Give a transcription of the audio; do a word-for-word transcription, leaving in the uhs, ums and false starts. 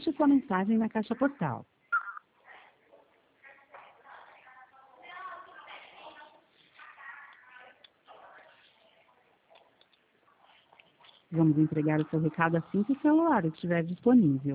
Deixe sua mensagem na caixa postal. Vamos entregar o seu recado assim que o celular estiver disponível.